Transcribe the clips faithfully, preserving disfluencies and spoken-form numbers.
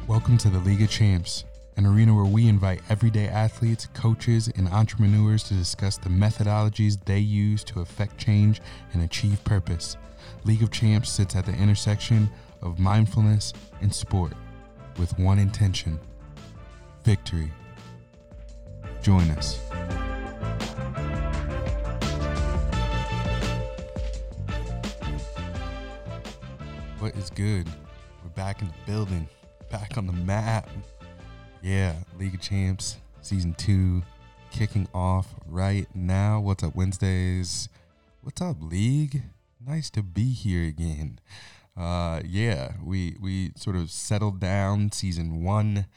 Welcome to the League of Champs, an arena where we invite everyday athletes, coaches, and entrepreneurs to discuss the methodologies they use to affect change and achieve purpose. League of Champs sits at the intersection of mindfulness and sport with one intention: victory. Join us. What is good? We're back in the building. Back on the map. Yeah, League of Champs Season two kicking off right now. What's up, Wednesdays? What's up, League? Nice to be here again. Uh, yeah, we we sort of settled down Season one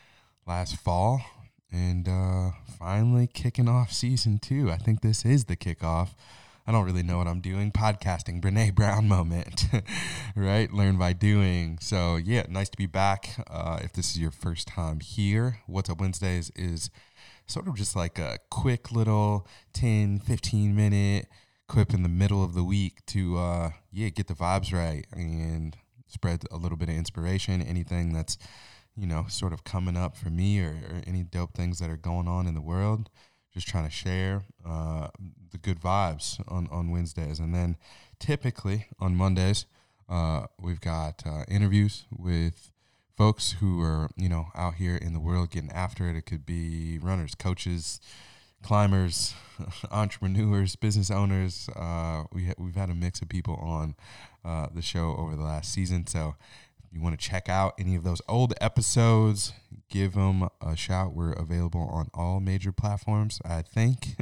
last fall, and uh, finally kicking off Season two. I think this is the kickoff. I don't really know what I'm doing. Podcasting, Brene Brown moment, right? Learn by doing. So, yeah, nice to be back. Uh, if this is your first time here, What's Up Wednesdays is sort of just like a quick little ten, fifteen minute quip in the middle of the week to, uh, yeah, get the vibes right and spread a little bit of inspiration, anything that's, you know, sort of coming up for me or, or any dope things that are going on in the world. Just trying to share uh, the good vibes on, on Wednesdays. And then typically on Mondays, uh, we've got uh, interviews with folks who are, you know, out here in the world getting after it. It could be runners, coaches, climbers, entrepreneurs, business owners. Uh, we ha- we've had a mix of people on uh, the show over the last season. So if you want to check out any of those old episodes, give them a shout. We're available on all major platforms, I think.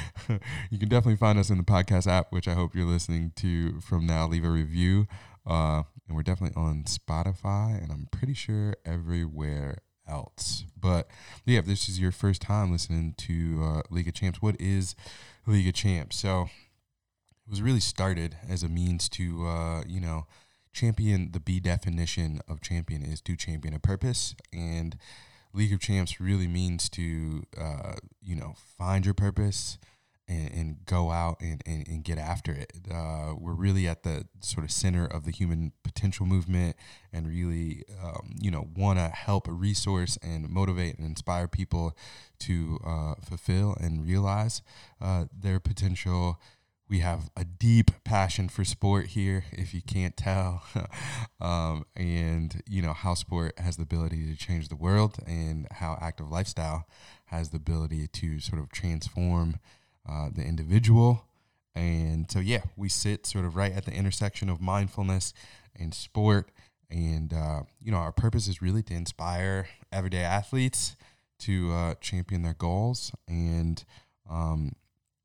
You can definitely find us in the podcast app, which I hope you're listening to from now. Leave a review. Uh, and we're definitely on Spotify, and I'm pretty sure everywhere else. But yeah, if this is your first time listening to uh, League of Champs, what is League of Champs? So it was really started as a means to, uh, you know, champion. The B definition of champion is to champion a purpose, and League of Champs really means to, uh, you know, find your purpose and, and go out and, and, and get after it. Uh, we're really at the sort of center of the human potential movement, and really, um, you know, want to help resource and motivate and inspire people to uh, fulfill and realize uh, their potential. We have a deep passion for sport here, if you can't tell, um, and, you know, how sport has the ability to change the world, and how active lifestyle has the ability to sort of transform uh, the individual. And so, yeah, we sit sort of right at the intersection of mindfulness and sport. And, uh, you know, our purpose is really to inspire everyday athletes to uh, champion their goals. And, um,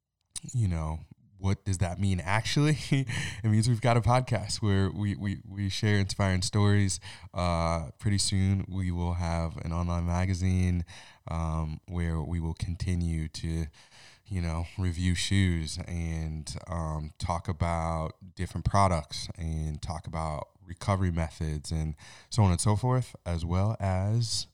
you know, what does that mean actually? It means we've got a podcast where we, we, we share inspiring stories. Uh, pretty soon we will have an online magazine um, where we will continue to, you know, review shoes and um, talk about different products and talk about recovery methods and so on and so forth, as well as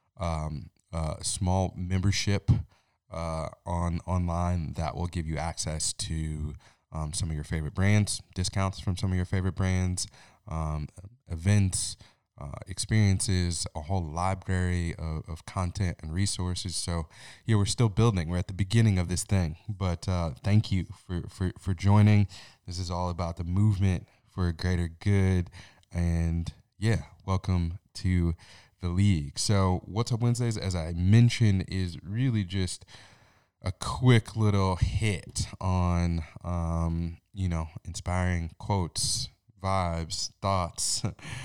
um, a small membership Uh, on online that will give you access to um, some of your favorite brands, discounts from some of your favorite brands, um, events, uh, experiences, a whole library of, of content and resources. So, yeah, we're still building. We're at the beginning of this thing. But uh, thank you for, for, for joining. This is all about the movement for a greater good. And, yeah, welcome to the league. So What's Up Wednesdays, as I mentioned, is really just a quick little hit on, um, you know, inspiring quotes, vibes, thoughts,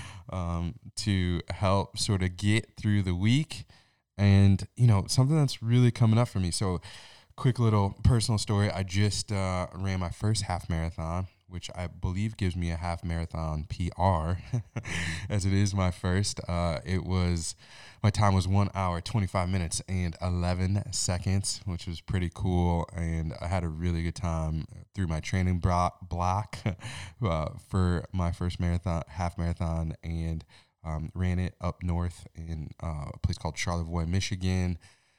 um, to help sort of get through the week. And, you know, something that's really coming up for me. So quick little personal story. I just uh, ran my first half marathon, which I believe gives me a half marathon P R, as it is my first. Uh, it was, my time was one hour, twenty-five minutes, and eleven seconds, which was pretty cool. And I had a really good time through my training bro- block uh, for my first marathon, half marathon, and um, ran it up north in uh, a place called Charlevoix, Michigan.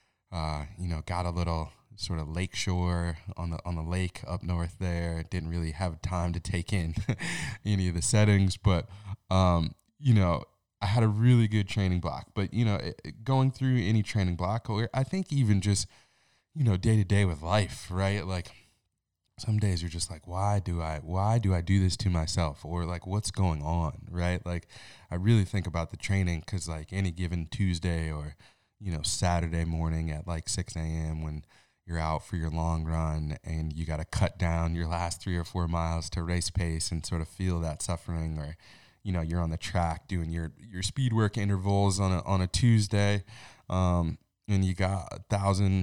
Uh, you know, got a little sort of lakeshore on the on the lake up north there. Didn't really have time to take in any of the settings, but um, you know, I had a really good training block. But, you know, it, it- going through any training block, or I think even just, you know, day to day with life, right? Like some days you're just like, why do I, why do I do this to myself? Or like, what's going on, right? Like I really think about the training because like any given Tuesday or, you know, Saturday morning at like six a.m. when you're out for your long run and you got to cut down your last three or four miles to race pace and sort of feel that suffering, or, you know, you're on the track doing your, your speed work intervals on a, on a Tuesday. Um, and you got a thousand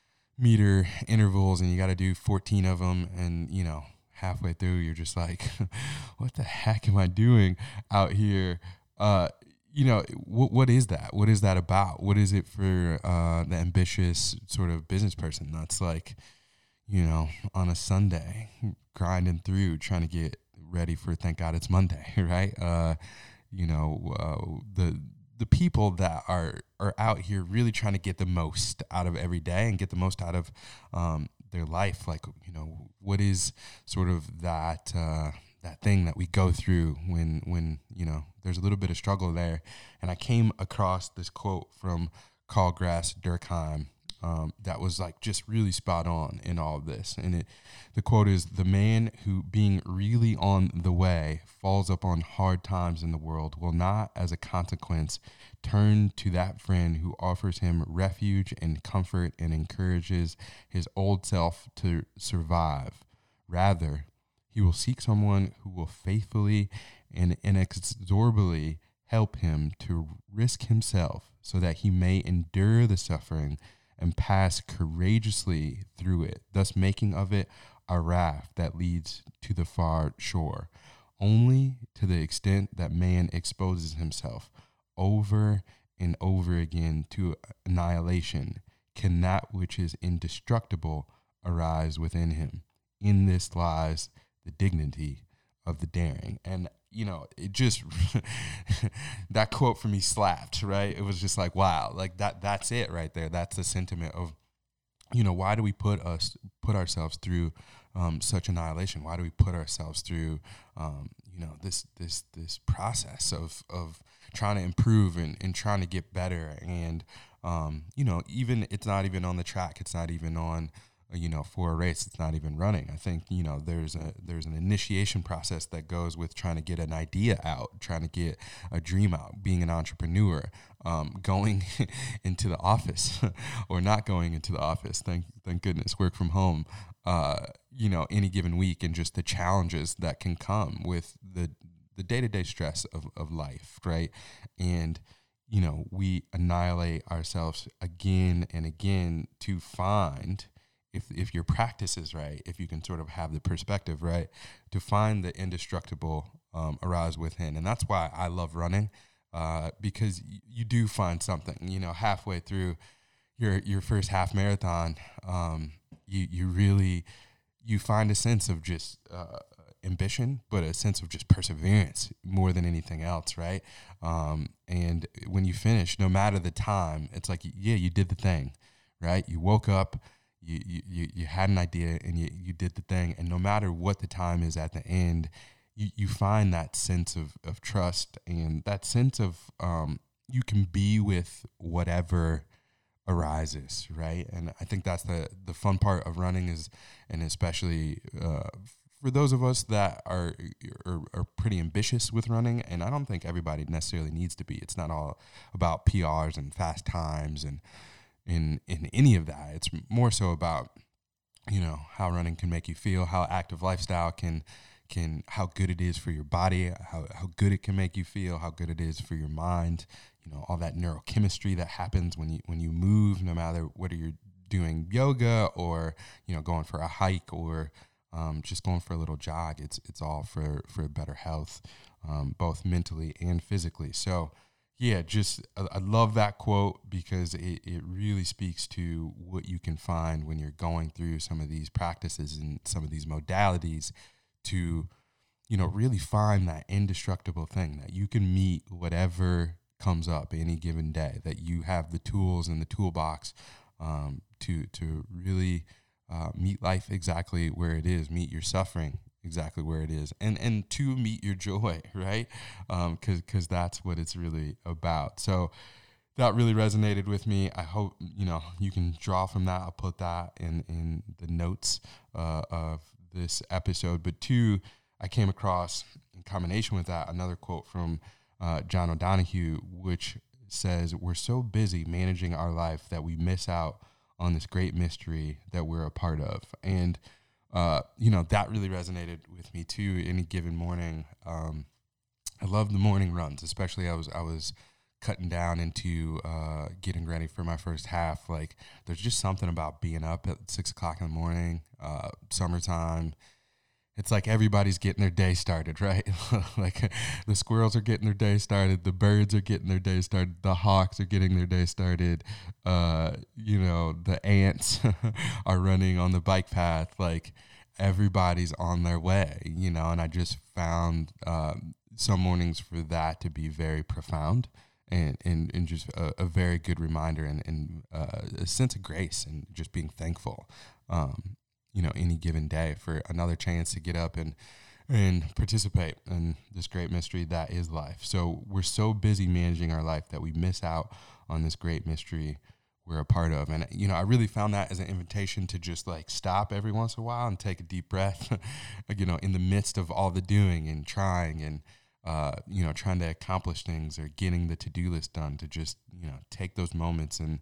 meter intervals and you got to do fourteen of them. And, you know, halfway through, you're just like, what the heck am I doing out here? Uh, you know, what, what is that? What is that about? What is it for uh, the ambitious sort of business person that's like, you know, on a Sunday grinding through trying to get ready for, thank God it's Monday, right? Uh, you know, uh, the the people that are are out here really trying to get the most out of every day and get the most out of um, their life. Like, you know, what is sort of that uh, that thing that we go through when when you know there's a little bit of struggle there. And I came across this quote from Carl Grass Durkheim um, that was like just really spot on in all of this. And it, the quote is, "The man who, being really on the way, falls upon hard times in the world, will not, as a consequence, turn to that friend who offers him refuge and comfort and encourages his old self to survive. Rather, he will seek someone who will faithfully and inexorably help him to risk himself so that he may endure the suffering and pass courageously through it, thus making of it a raft that leads to the far shore. Only to the extent that man exposes himself over and over again to annihilation can that which is indestructible arise within him. In this lies the dignity of the daring." And, you know, it just, that quote for me slapped, right? It was just like, wow, like that, that's it right there. That's the sentiment of, you know, why do we put us, put ourselves through um, such annihilation? Why do we put ourselves through, um, you know, this, this, this process of, of trying to improve and, and trying to get better? And, um, you know, even, it's not even on the track. It's not even on, you know, for a race. It's not even running. I think, you know, there's a, there's an initiation process that goes with trying to get an idea out, trying to get a dream out, being an entrepreneur, um, going into the office or not going into the office. Thank, thank goodness, work from home, uh, you know, any given week, and just the challenges that can come with the, the day-to-day stress of, of life. Right. And, you know, we annihilate ourselves again and again to find, if if your practice is right, if you can sort of have the perspective right, to find the indestructible um, arise within. And that's why I love running, uh, because y- you do find something, you know, halfway through your your first half marathon, um, you, you really, you find a sense of just uh, ambition, but a sense of just perseverance more than anything else, right? Um, and when you finish, no matter the time, it's like, yeah, you did the thing, right? You woke up, You, you you had an idea and you, you did the thing, and no matter what the time is at the end, you, you find that sense of, of trust and that sense of um, you can be with whatever arises, right? And I think that's the, the fun part of running is, and especially uh, for those of us that are, are are pretty ambitious with running, and I don't think everybody necessarily needs to be. It's not all about P Rs and fast times and in in any of that. It's more so about, you know, how running can make you feel, how active lifestyle can can how good it is for your body, how how good it can make you feel, how good it is for your mind, you know, all that neurochemistry that happens when you when you move, no matter whether you're doing yoga or, you know, going for a hike or um, just going for a little jog. It's it's all for for better health, um, both mentally and physically. So yeah, just I, I love that quote because it, it really speaks to what you can find when you're going through some of these practices and some of these modalities to, you know, really find that indestructible thing that you can meet whatever comes up any given day, that you have the tools in the toolbox um, to to really uh, meet life exactly where it is, meet your suffering exactly where it is, and and to meet your joy, right? Um, cause, cause that's what it's really about. So that really resonated with me. I hope, you know, you can draw from that. I'll put that in, in the notes uh, of this episode. But two, I came across, in combination with that, another quote from uh, John O'Donohue, which says, "We're so busy managing our life that we miss out on this great mystery that we're a part of." And, uh, you know, that really resonated with me too. Any given morning, um, I love the morning runs, especially I was, I was, cutting down into uh, getting ready for my first half. Like, there's just something about being up at six o'clock in the morning, uh, summertime. It's like everybody's getting their day started, right? Like the squirrels are getting their day started, the birds are getting their day started, the hawks are getting their day started. Uh, you know, the ants are running on the bike path. Like, everybody's on their way, you know. And I just found um, some mornings for that to be very profound. And, and, and just a, a very good reminder and, and uh, a sense of grace and just being thankful, um, you know, any given day for another chance to get up and and participate in this great mystery that is life. So we're so busy managing our life that we miss out on this great mystery we're a part of. And, you know, I really found that as an invitation to just like stop every once in a while and take a deep breath, you know, in the midst of all the doing and trying and, Uh, you know, trying to accomplish things or getting the to-do list done, to just, you know, take those moments and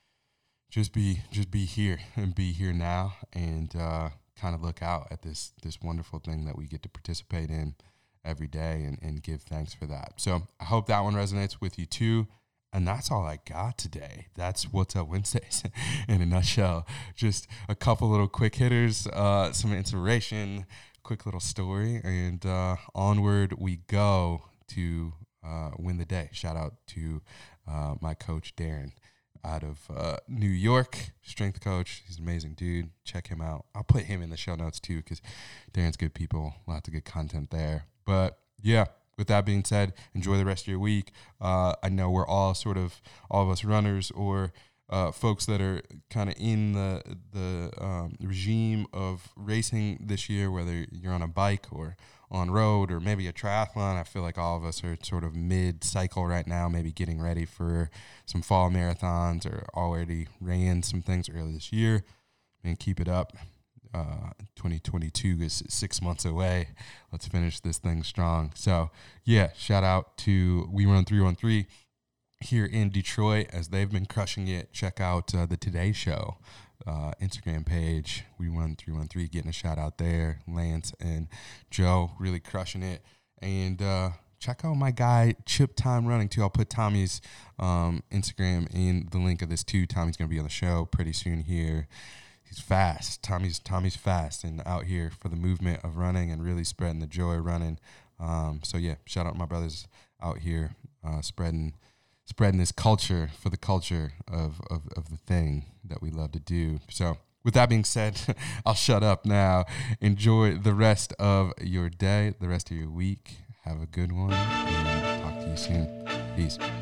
just be, just be here and be here now and uh, kind of look out at this, this wonderful thing that we get to participate in every day and, and give thanks for that. So I hope that one resonates with you too. And that's all I got today. That's What's Up Wednesdays in a nutshell. Just a couple little quick hitters, uh, some inspiration, quick little story, and uh, onward we go to uh, win the day. Shout out to uh, my coach, Darren, out of uh, New York, strength coach. He's an amazing dude. Check him out. I'll put him in the show notes too, because Darren's good people, lots of good content there. But yeah, with that being said, enjoy the rest of your week. Uh, I know we're all sort of, all of us runners or Uh, folks that are kind of in the the um, regime of racing this year, whether you're on a bike or on road or maybe a triathlon. I feel like all of us are sort of mid-cycle right now, maybe getting ready for some fall marathons or already ran some things early this year. And keep it up. Uh, twenty twenty-two is six months away. Let's finish this thing strong. So, yeah, shout out to We Run three one three. Here in Detroit, as they've been crushing it. Check out uh, the Today Show uh, Instagram page. We Run three one three, getting a shout out there. Lance and Joe really crushing it. And uh, check out my guy Chip Time Running too. I'll put Tommy's um, Instagram in the link of this too. Tommy's gonna be on the show pretty soon here. He's fast. Tommy's Tommy's fast and out here for the movement of running and really spreading the joy of running. Um, so yeah, shout out to my brothers out here uh, spreading. spreading this culture for the culture of, of, of the thing that we love to do. So with that being said, I'll shut up now. Enjoy the rest of your day, the rest of your week. Have a good one, and talk to you soon. Peace.